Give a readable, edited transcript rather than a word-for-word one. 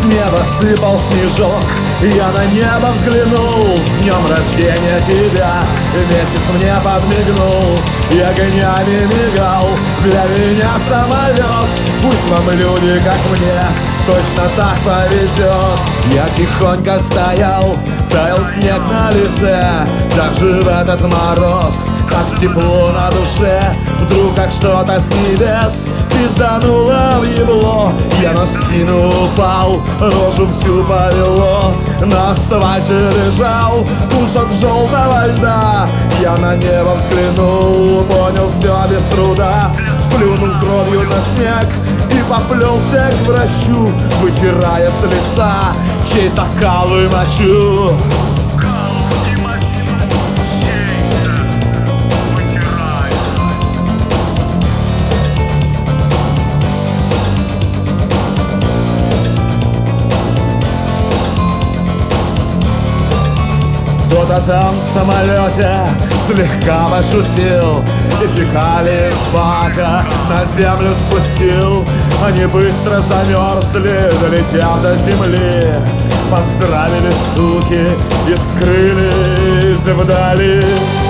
неба сыпал снежок, я на небо взглянул. С днем рождения тебя, месяц мне подмигнул, и огнями мигал. Для меня самолет, пусть вам люди, как мне, точно так повезет. Я тихонько стоял, таял снег на лице, даже в этот мороз так тепло на душе. Вдруг как что-то с небес пиздануло в ебло. Я на спину упал, рожу всю повело. На асфальте лежал кусок желтого льда. Я на небо взглянул, понял все без труда. Сплюнул кровью на снег и поплелся к врачу, вытирая с лица чей-то кал и мочу. Кто-то там в самолете слегка пошутил и фекалии из бака на землю спустил. Они быстро замерзли, долетев до земли. Поздравили суки и скрылись вдали.